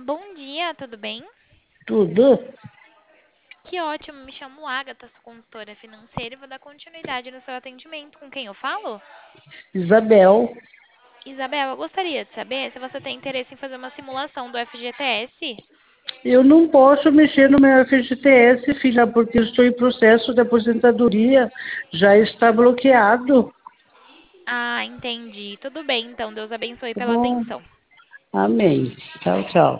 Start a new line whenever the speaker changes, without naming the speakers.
Bom dia, tudo bem?
Tudo?
Que ótimo, me chamo Agatha, sou consultora financeira e vou dar continuidade no seu atendimento. Com quem eu falo?
Isabel,
Isabel, eu gostaria de saber se você tem interesse em fazer uma simulação do FGTS.
eu não posso mexer no meu FGTS, filha, porque eu estou em processo de aposentadoria, já está bloqueado,
Ah, entendi. Tudo bem, então. Deus abençoe
tá
pela
bom?
atenção.
Amém. Tchau, tchau.